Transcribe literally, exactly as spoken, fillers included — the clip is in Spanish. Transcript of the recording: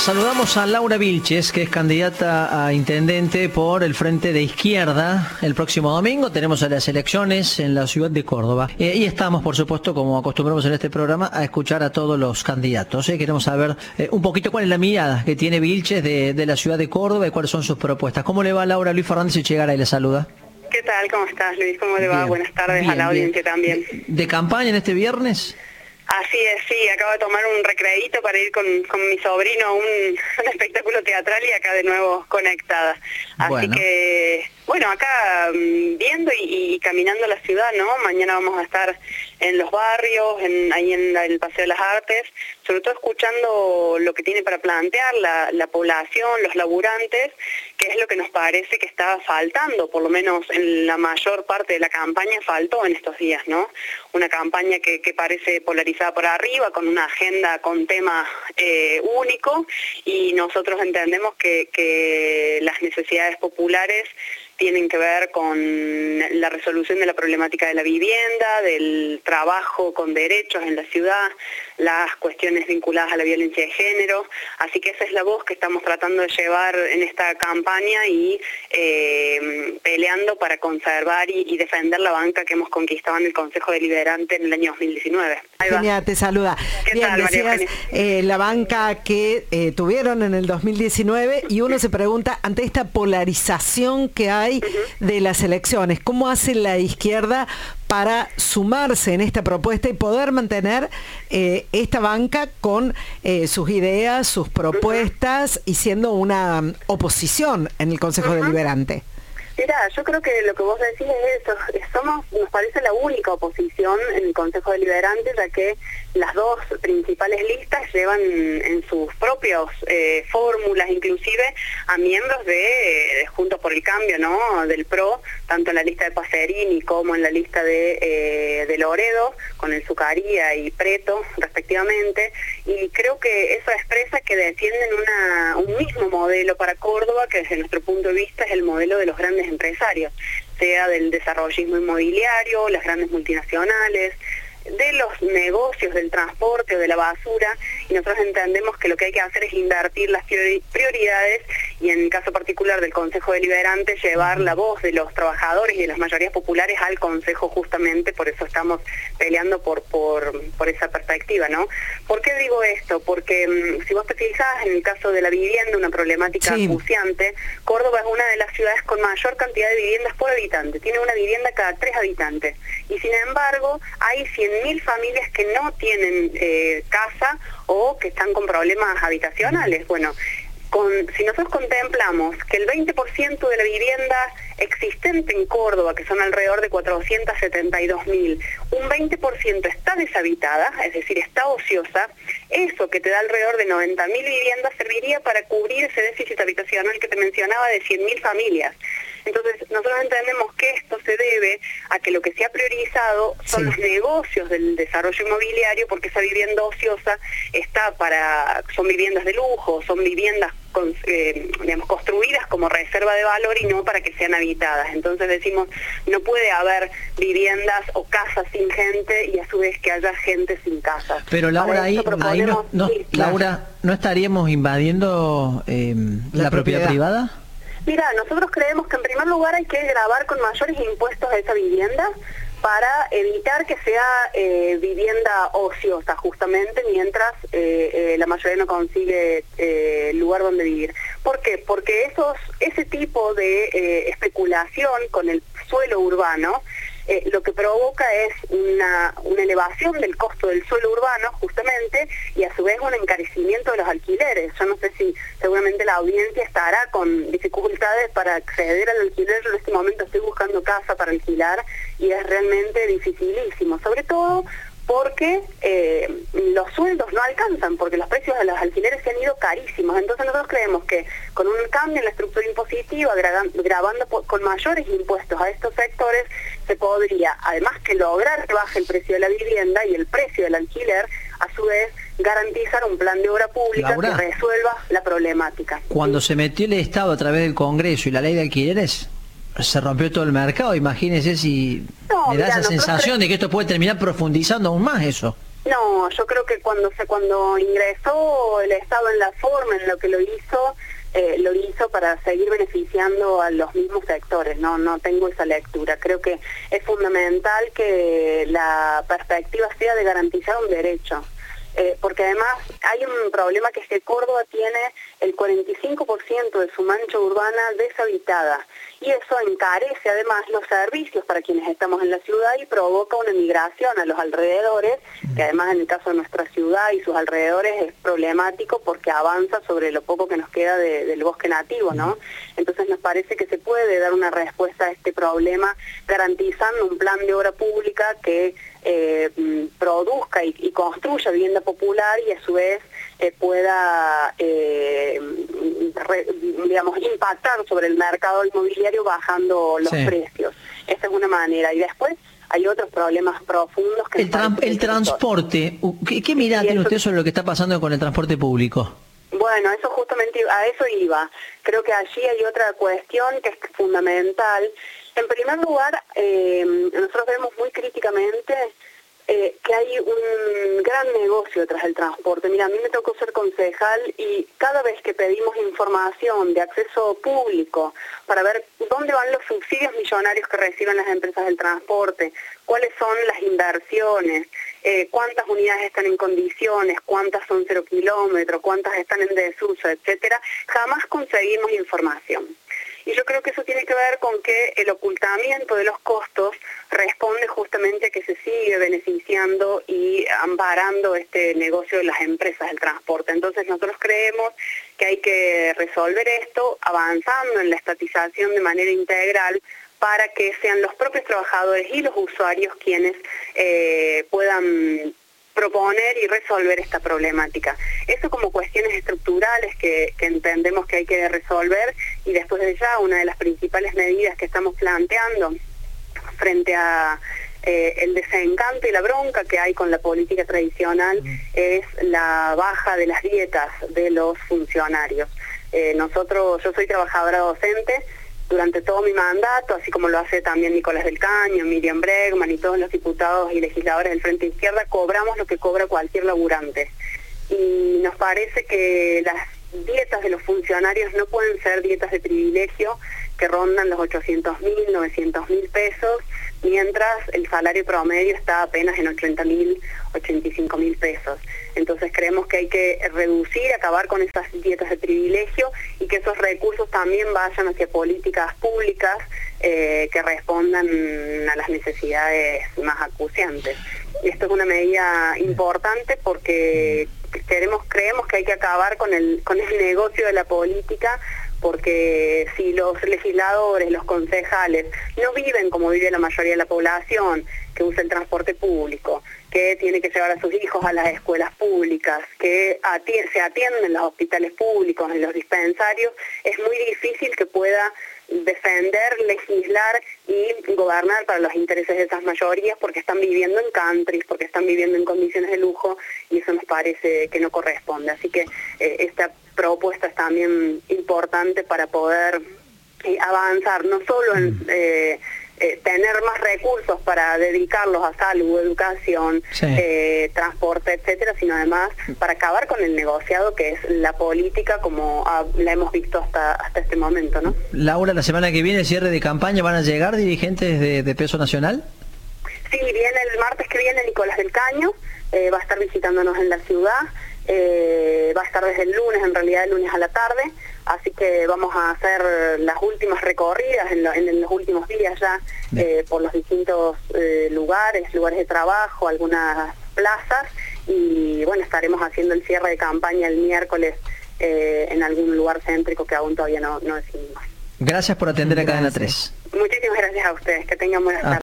Saludamos a Laura Vilches, que es candidata a intendente por el Frente de Izquierda. El próximo domingo tenemos las elecciones en la ciudad de Córdoba. Eh, y estamos, por supuesto, como acostumbramos en este programa, a escuchar a todos los candidatos. Eh. Queremos saber eh, un poquito cuál es la mirada que tiene Vilches de, de la ciudad de Córdoba y cuáles son sus propuestas. ¿Cómo le va, Laura? Luis Fernández Echegaray le saluda. ¿Qué tal? ¿Cómo estás, Luis? ¿Cómo le va? Bien. Buenas tardes Bien, a la audiencia bien. también. ¿De campaña en este viernes? Así es, sí, acabo de tomar un recreadito para ir con, con mi sobrino a un, un espectáculo teatral y acá de nuevo conectada. Así Bueno. que, bueno, acá mm, viendo y, y caminando la ciudad, ¿no? Mañana vamos a estar en los barrios, en, ahí en la- el Paseo de las Artes, sobre todo escuchando lo que tiene para plantear la, la población, los laburantes, que es lo que nos parece que está faltando, por lo menos en la mayor parte de la campaña faltó en estos días, ¿no? Una campaña que, que parece polarizada por arriba, con una agenda con tema eh, único, y nosotros entendemos que, que las necesidades populares tienen que ver con la resolución de la problemática de la vivienda, del trabajo con derechos en la ciudad, las cuestiones vinculadas a la violencia de género, así que esa es la voz que estamos tratando de llevar en esta campaña y eh, peleando para conservar y, y defender la banca que hemos conquistado en el Consejo Deliberante en el año dos mil diecinueve. Ahí va. Genia, te saluda. ¿Qué Bien, tal, María decías eh, la banca que eh, tuvieron en el dos mil diecinueve y uno se pregunta, ante esta polarización que hay de las elecciones, ¿cómo hace la izquierda para sumarse en esta propuesta y poder mantener eh, esta banca con eh, sus ideas, sus propuestas y siendo una um, oposición en el Consejo Deliberante? Mira, yo creo que lo que vos decís es eso, somos, nos parece la única oposición en el Consejo Deliberante, ya que las dos principales listas llevan en sus propios eh, fórmulas, inclusive a miembros de, de Juntos por el Cambio, ¿no? Del P R O, tanto en la lista de Pacerini como en la lista de, eh, de Loredo, con el Zucaría y Preto, respectivamente, y creo que eso expresa que defienden una, un mismo modelo para Córdoba, que desde nuestro punto de vista es el modelo de los grandes empresarios, sea del desarrollismo inmobiliario, las grandes multinacionales, de los negocios del transporte o de la basura, y nosotros entendemos que lo que hay que hacer es invertir las priori- prioridades y en el caso particular del Consejo Deliberante llevar la voz de los trabajadores y de las mayorías populares al Consejo, justamente por eso estamos peleando por por, por esa perspectiva, ¿no? ¿Por qué digo esto? Porque mmm, si vos te fijás en el caso de la vivienda, una problemática Sí. acuciante, Córdoba es una de las ciudades con mayor cantidad de viviendas por habitante, tiene una vivienda cada tres habitantes, y sin embargo hay cien mil familias que no tienen eh, casa o que están con problemas habitacionales. Bueno, con, si nosotros contemplamos que el veinte por ciento de la vivienda existente en Córdoba, que son alrededor de cuatrocientos setenta y dos mil, un veinte por ciento está deshabitada, es decir, está ociosa, eso que te da alrededor de noventa mil viviendas serviría para cubrir ese déficit habitacional que te mencionaba de cien mil familias. Entonces, nosotros entendemos que esto se debe a que lo que se ha priorizado son Sí. los negocios del desarrollo inmobiliario, porque esa vivienda ociosa está para, son viviendas de lujo, son viviendas con, eh, digamos, construidas como reserva de valor y no para que sean habitadas. Entonces decimos, no puede haber viviendas o casas sin gente y a su vez que haya gente sin casas. Pero Laura, Para ahí, eso ahí no, proponemos- no- sí. Laura, ¿no estaríamos invadiendo eh, la, La propiedad propiedad. privada? Mira, nosotros creemos que en primer lugar hay que gravar con mayores impuestos a esa vivienda para evitar que sea eh, vivienda ociosa, justamente, mientras eh, eh, la mayoría no consigue eh, lugar donde vivir. ¿Por qué? Porque esos, ese tipo de eh, especulación con el suelo urbano eh, lo que provoca es una, una elevación del costo del suelo urbano, justamente, y a su vez un encarecimiento de los alquileres. Yo no sé si seguramente la audiencia estará con dificultades para acceder al alquiler. Yo en este momento estoy buscando casa para alquilar y es realmente dificilísimo, sobre todo porque eh, los sueldos no alcanzan, porque los precios de los alquileres se han ido carísimos. Entonces nosotros creemos que con un cambio en la estructura impositiva, grabando con mayores impuestos a estos sectores, se podría, además que lograr que baje el precio de la vivienda y el precio del alquiler, a su vez garantizar un plan de obra pública Laura, que resuelva la problemática. Cuando ¿Sí? se metió el Estado a través del Congreso y la ley de alquileres, se rompió todo el mercado. Imagínese si No, me da mirá, esa nosotros sensación cre- de que esto puede terminar profundizando aún más eso. No, yo creo que cuando se cuando ingresó el Estado en la forma en lo que lo hizo, eh, lo hizo para seguir beneficiando a los mismos sectores. No, no tengo esa lectura. Creo que es fundamental que la perspectiva sea de garantizar un derecho. Eh, porque además hay un problema, que es que Córdoba tiene el cuarenta y cinco por ciento de su mancha urbana deshabitada, y eso encarece además los servicios para quienes estamos en la ciudad y provoca una migración a los alrededores, que además en el caso de nuestra ciudad y sus alrededores es problemático porque avanza sobre lo poco que nos queda de, del bosque nativo, ¿no? Entonces nos parece que se puede dar una respuesta a este problema garantizando un plan de obra pública que eh, produzca y, y construya vivienda popular y a su vez eh, pueda eh, re, digamos impactar sobre el mercado inmobiliario bajando los sí. precios. Esa es una manera. Y después hay otros problemas profundos que... El, tra el transporte, ¿qué, qué mirada tiene usted sobre lo que está pasando con el transporte público? Bueno, eso justamente, a eso iba. Creo que allí hay otra cuestión que es fundamental. En primer lugar, eh, nosotros vemos muy críticamente eh, que hay un gran negocio tras el transporte. Mira, a mí me tocó ser concejal y cada vez que pedimos información de acceso público para ver dónde van los subsidios millonarios que reciben las empresas del transporte, cuáles son las inversiones, eh, cuántas unidades están en condiciones, cuántas son cero kilómetros, cuántas están en desuso, etcétera, jamás conseguimos información. Y yo creo que eso tiene que ver con que el ocultamiento de los costos responde justamente a que se sigue beneficiando y amparando este negocio de las empresas del transporte. Entonces nosotros creemos que hay que resolver esto avanzando en la estatización de manera integral para que sean los propios trabajadores y los usuarios quienes eh, puedan proponer y resolver esta problemática. Eso como cuestiones estructurales que, que entendemos que hay que resolver, y después de ya una de las principales medidas que estamos planteando frente a eh, el desencanto y la bronca que hay con la política tradicional mm. es la baja de las dietas de los funcionarios. Eh, nosotros, yo soy trabajadora docente durante todo mi mandato, así como lo hace también Nicolás del Caño, Miriam Bregman y todos los diputados y legisladores del Frente Izquierda, cobramos lo que cobra cualquier laburante. Y nos parece que las dietas de los funcionarios no pueden ser dietas de privilegio que rondan los ochocientos mil, novecientos mil pesos, mientras el salario promedio está apenas en ochenta mil, ochenta y cinco mil pesos. Entonces creemos que hay que reducir, acabar con esas dietas de privilegio y que esos recursos también vayan hacia políticas públicas eh, que respondan a las necesidades más acuciantes. Esto es una medida importante porque queremos, creemos que hay que acabar con el, con el negocio de la política, porque si los legisladores, los concejales, no viven como vive la mayoría de la población, que usa el transporte público, que tiene que llevar a sus hijos a las escuelas públicas, que ati se atienden en los hospitales públicos, en los dispensarios, es muy difícil que pueda defender, legislar y gobernar para los intereses de esas mayorías, porque están viviendo en countries, porque están viviendo en condiciones de lujo, y eso nos parece que no corresponde. Así que eh, esta propuesta es también importante para poder eh, avanzar, no solo en eh, eh, tener más recursos para dedicarlos a salud, educación, sí. eh, transporte, etcétera, sino además para acabar con el negociado que es la política como ah, la hemos visto hasta hasta este momento, ¿no? Laura, la semana que viene, cierre de campaña, ¿van a llegar dirigentes de, de peso nacional? Sí, viene el martes que viene Nicolás del Caño, eh, va a estar visitándonos en la ciudad. Eh, va a estar desde el lunes, en realidad el lunes a la tarde, así que vamos a hacer las últimas recorridas en, lo, en los últimos días ya eh, por los distintos eh, lugares, lugares de trabajo, algunas plazas, y bueno, estaremos haciendo el cierre de campaña el miércoles eh, en algún lugar céntrico que aún todavía no, no decidimos. Gracias por atender a Cadena tres. Muchísimas gracias a ustedes, que tengan buenas tardes.